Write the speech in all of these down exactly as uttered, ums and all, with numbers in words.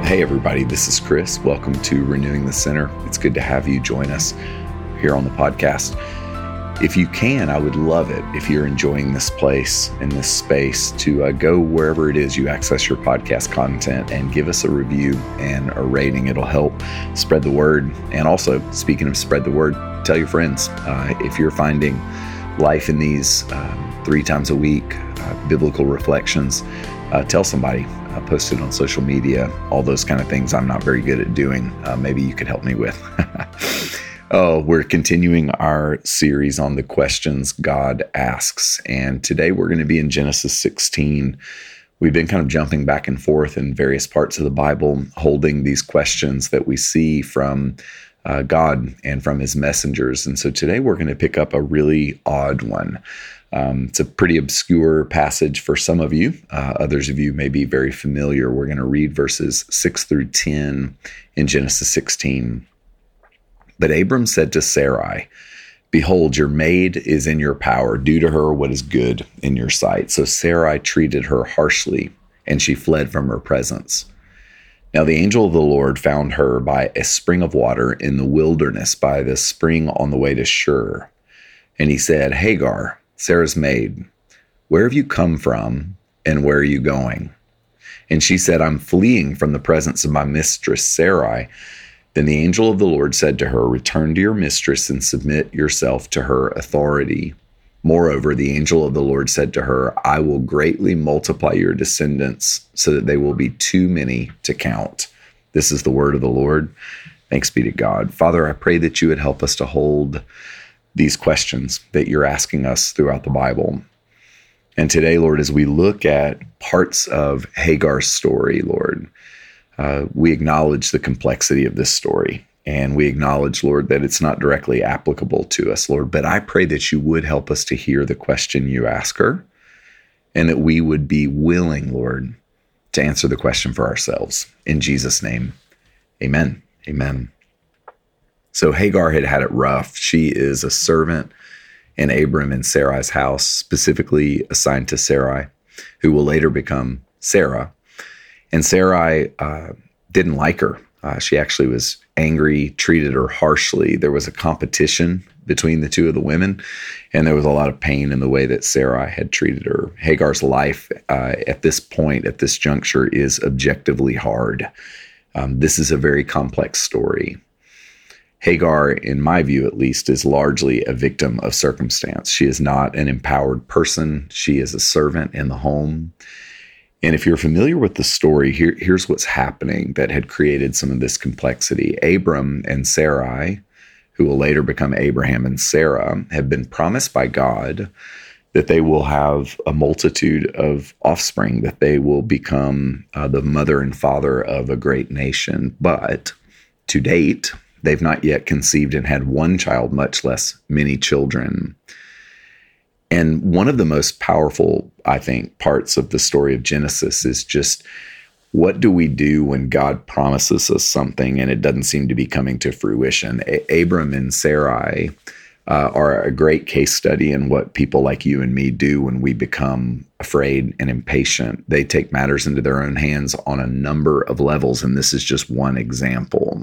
Hey everybody, this is Chris. Welcome to Renewing the Center. It's good to have you join us here on the podcast. If you can, I would love it if you're enjoying this place and this space to uh, go wherever it is you access your podcast content and give us a review and a rating. It'll help spread the word. And also, speaking of spread the word, tell your friends. Uh, if you're finding life in these um, three times a week, uh, biblical reflections, uh, tell somebody. Uh, post it on social media, all those kind of things I'm not very good at doing. Uh, maybe you could help me with. Oh, we're continuing our series on the questions God asks. And today we're going to be in Genesis sixteen. We've been kind of jumping back and forth in various parts of the Bible, holding these questions that we see from uh, God and from his messengers. And so today we're going to pick up a really odd one. Um, it's a pretty obscure passage for some of you. Uh, others of you may be very familiar. We're going to read verses six through ten in Genesis sixteen. But Abram said to Sarai, "Behold, your maid is in your power. Do to her what is good in your sight." So Sarai treated her harshly, and she fled from her presence. Now the angel of the Lord found her by a spring of water in the wilderness, by the spring on the way to Shur. And he said, "Hagar, Sarah's maid, where have you come from, and where are you going?" And she said, "I'm fleeing from the presence of my mistress Sarai." Then the angel of the Lord said to her, "Return to your mistress and submit yourself to her authority." Moreover, the angel of the Lord said to her, "I will greatly multiply your descendants so that they will be too many to count." This is the word of the Lord. Thanks be to God. Father, I pray that you would help us to hold these questions that you're asking us throughout the Bible. And today, Lord, as we look at parts of Hagar's story, Lord, uh, we acknowledge the complexity of this story. And we acknowledge, Lord, that it's not directly applicable to us, Lord. But I pray that you would help us to hear the question you ask her, and that we would be willing, Lord, to answer the question for ourselves. In Jesus' name, amen. Amen. So Hagar had had it rough. She is a servant in Abram and Sarai's house, specifically assigned to Sarai, who will later become Sarah. And Sarai uh, didn't like her. Uh, she actually was angry, treated her harshly. There was a competition between the two of the women, and there was a lot of pain in the way that Sarai had treated her. Hagar's life uh, at this point, at this juncture, is objectively hard. Um, this is a very complex story. Hagar, in my view at least, is largely a victim of circumstance. She is not an empowered person. She is a servant in the home. And if you're familiar with the story, here, here's what's happening that had created some of this complexity. Abram and Sarai, who will later become Abraham and Sarah, have been promised by God that they will have a multitude of offspring, that they will become uh, the mother and father of a great nation. But to date, they've not yet conceived and had one child, much less many children. And one of the most powerful, I think, parts of the story of Genesis is just, what do we do when God promises us something and it doesn't seem to be coming to fruition? A- Abram and Sarai uh, are a great case study in what people like you and me do when we become afraid and impatient. They take matters into their own hands on a number of levels, and this is just one example.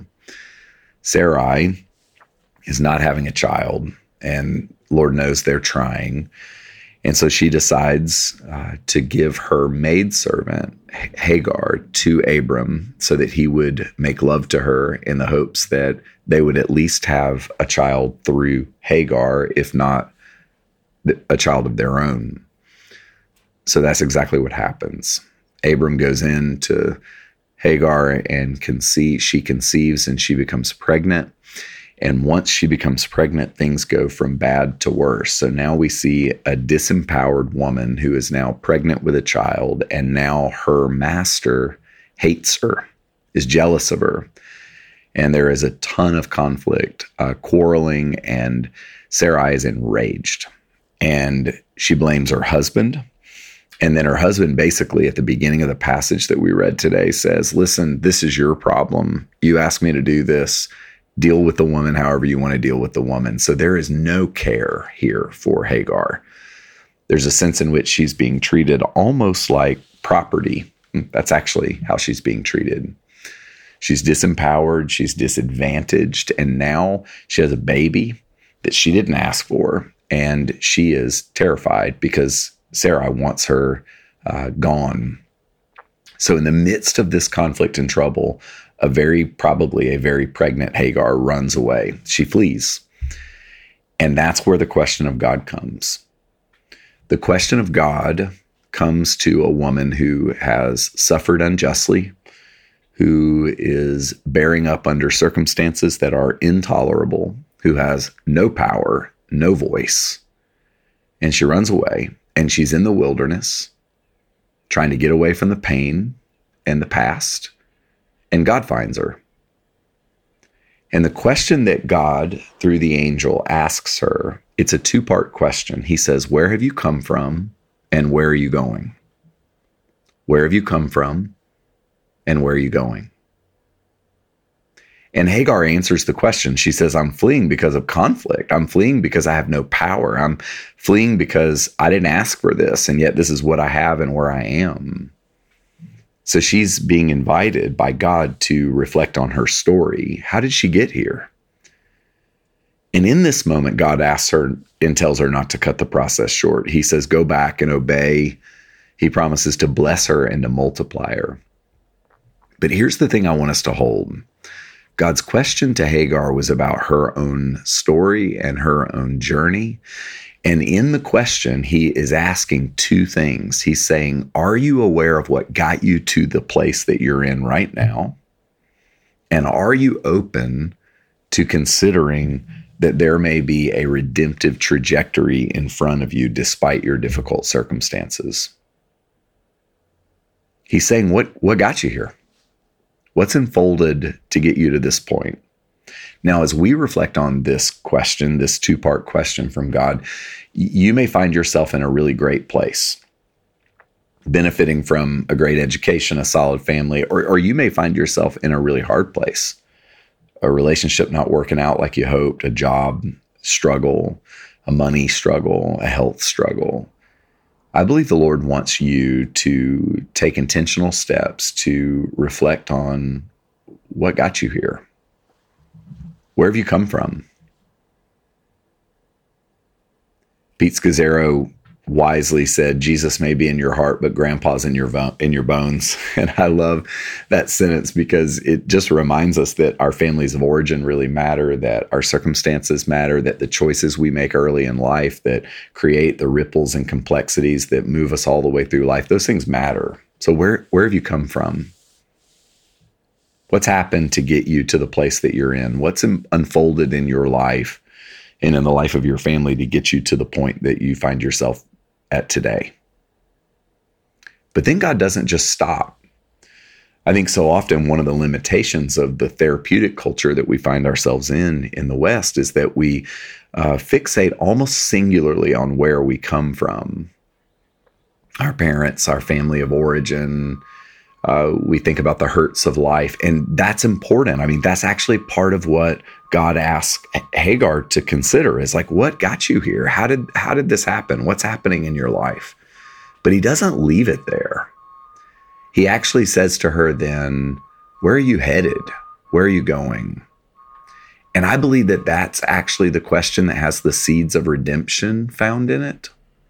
Sarai is not having a child, and Lord knows they're trying. And so she decides uh, to give her maidservant, Hagar, to Abram so that he would make love to her in the hopes that they would at least have a child through Hagar, if not a child of their own. So that's exactly what happens. Abram goes in to Hagar and conceive, she conceives and she becomes pregnant. And once she becomes pregnant, things go from bad to worse. So now we see a disempowered woman who is now pregnant with a child, and now her master hates her, is jealous of her. And there is a ton of conflict, uh, quarreling, and Sarai is enraged. And she blames her husband. And then her husband basically at the beginning of the passage that we read today says, "Listen, this is your problem. You asked me to do this. Deal with the woman however you want to deal with the woman." So there is no care here for Hagar. There's a sense in which she's being treated almost like property. That's actually how she's being treated. She's disempowered, she's disadvantaged, and now she has a baby that she didn't ask for, and she is terrified because Sarai wants her uh, gone. So in the midst of this conflict and trouble, a very, probably a very pregnant Hagar runs away. She flees. And that's where the question of God comes. The question of God comes to a woman who has suffered unjustly, who is bearing up under circumstances that are intolerable, who has no power, no voice. And she runs away, and she's in the wilderness, trying to get away from the pain and the past, and God finds her. And the question that God, through the angel, asks her, it's a two-part question. He says, where have you come from, and where are you going? Where have you come from, and where are you going? And Hagar answers the question. She says, I'm fleeing because of conflict. I'm fleeing because I have no power. I'm fleeing because I didn't ask for this, and yet this is what I have and where I am. So she's being invited by God to reflect on her story. How did she get here? And in this moment, God asks her and tells her not to cut the process short. He says, go back and obey. He promises to bless her and to multiply her. But here's the thing I want us to hold. God's question to Hagar was about her own story and her own journey. And in the question, he is asking two things. He's saying, are you aware of what got you to the place that you're in right now? And are you open to considering that there may be a redemptive trajectory in front of you despite your difficult circumstances? He's saying, what, what got you here? What's unfolded to get you to this point? Now, as we reflect on this question, this two-part question from God, you may find yourself in a really great place, benefiting from a great education, a solid family, or, or you may find yourself in a really hard place, a relationship not working out like you hoped, a job struggle, a money struggle, a health struggle. I believe the Lord wants you to take intentional steps to reflect on what got you here. Where have you come from? Pete Scazzero wisely said, Jesus may be in your heart, but grandpa's in your vo- in your bones. And I love that sentence because it just reminds us that our families of origin really matter, that our circumstances matter, that the choices we make early in life that create the ripples and complexities that move us all the way through life, those things matter. So where, where have you come from? What's happened to get you to the place that you're in? What's in, unfolded in your life and in the life of your family to get you to the point that you find yourself at today? But then God doesn't just stop. I think so often one of the limitations of the therapeutic culture that we find ourselves in in the West is that we uh, fixate almost singularly on where we come from. Our parents, our family of origin. Uh, we think about the hurts of life, and that's important. I mean, that's actually part of what God asked Hagar to consider is like, what got you here? How did, how did this happen? What's happening in your life? But he doesn't leave it there. He actually says to her then, where are you headed? Where are you going? And I believe that that's actually the question that has the seeds of redemption found in it.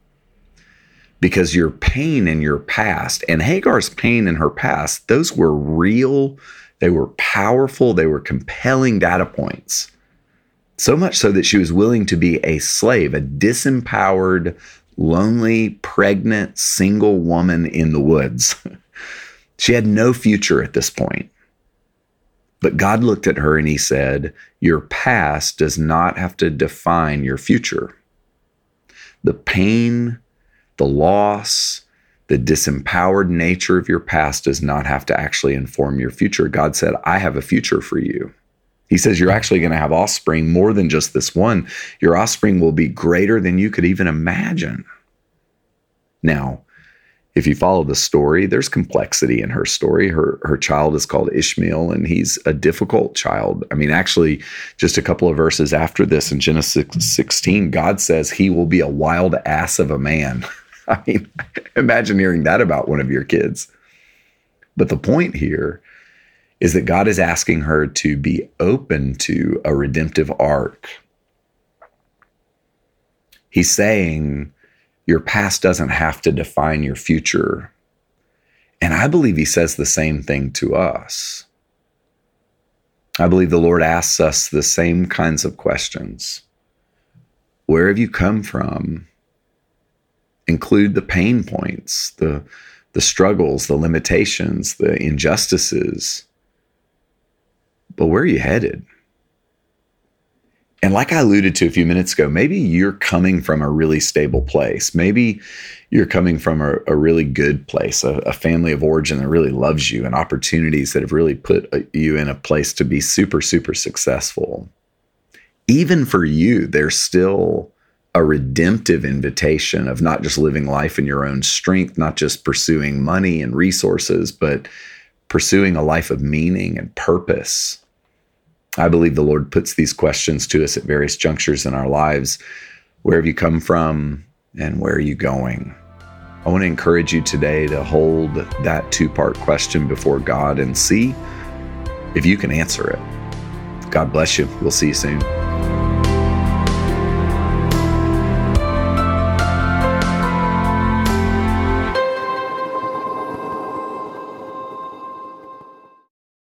Because your pain in your past, and Hagar's pain in her past, those were real, they were powerful, they were compelling data points. So much so that she was willing to be a slave, a disempowered, lonely, pregnant, single woman in the woods. She had no future at this point. But God looked at her and he said, your past does not have to define your future. The pain, the loss, the disempowered nature of your past does not have to actually inform your future. God said, I have a future for you. He says, you're actually going to have offspring more than just this one. Your offspring will be greater than you could even imagine. Now, if you follow the story, there's complexity in her story. Her, her child is called Ishmael, and he's a difficult child. I mean, actually, just a couple of verses after this in Genesis sixteen, God says he will be a wild ass of a man. I mean, imagine hearing that about one of your kids. But the point here is that God is asking her to be open to a redemptive arc. He's saying your past doesn't have to define your future. And I believe he says the same thing to us. I believe the Lord asks us the same kinds of questions. Where have you come from? Include the pain points, the, the struggles, the limitations, the injustices. But where are you headed? And like I alluded to a few minutes ago, maybe you're coming from a really stable place. Maybe you're coming from a, a really good place, a, a family of origin that really loves you, and opportunities that have really put you in a place to be super, super successful. Even for you, there's still a redemptive invitation of not just living life in your own strength, not just pursuing money and resources, but pursuing a life of meaning and purpose. I believe the Lord puts these questions to us at various junctures in our lives. Where have you come from and where are you going? I want to encourage you today to hold that two-part question before God and see if you can answer it. God bless you. We'll see you soon.